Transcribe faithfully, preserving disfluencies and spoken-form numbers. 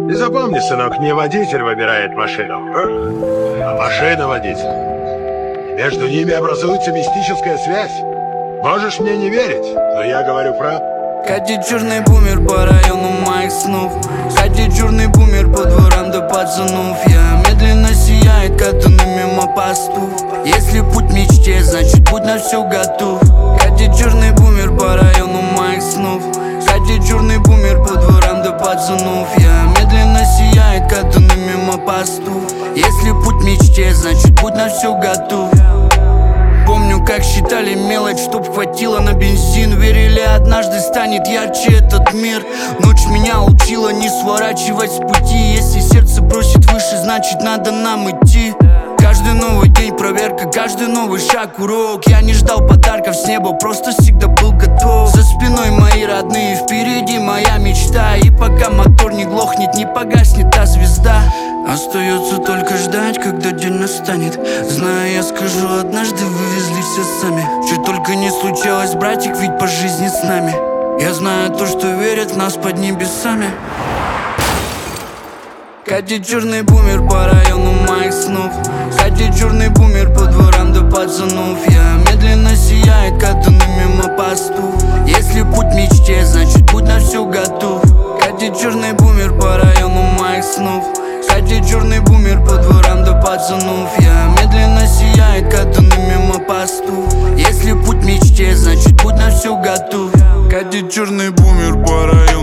И запомни, сынок, не водитель выбирает машину, а машина водитель. Между ними образуется мистическая связь. Можешь мне не верить, но я говорю правду. Катит черный бумер по району моих снов. Катит черный бумер по дворам до пацанов. Я медленно сияет, катаный мимо посту. Если путь мечте, значит путь на все готов. Катит черный бумер по району моих снов. Катит черный бумер по дворам до пацанов. Я медленно сияет, катаный мимо посту. Если путь мечте, значит путь на все готов. Помню, как считали мелочь, чтоб хватило на бензин. Верили, однажды станет ярче этот мир. Ночь меня учила не сворачивать с пути. Если сердце просит выше, значит надо нам идти. Каждый новый день проверка, каждый новый шаг урок. Я не ждал подарков с неба, просто всегда был готов. За спиной мои родные, впереди моя мечта. И пока мотор не глохнет, не погаснет та звезда. Остается только ждать, когда день настанет. Знаю, я скажу, однажды вывезли все сами. Что только не случалось, братик, ведь по жизни с нами. Я знаю то, что верят в нас под небесами. Катит черный бумер по району моих снов. Катит черный бумер по дворам до пацанов. Я медленно сияет, катаный мимо посту. Если путь мечте, значит путь на все готов. Катит черный бумер по району моих снов. Катит черный бумер по дворам до пацанов. Я медленно сияет, катаный мимо посту. Если путь мечте, значит путь на все готов. Катит черный бумер по району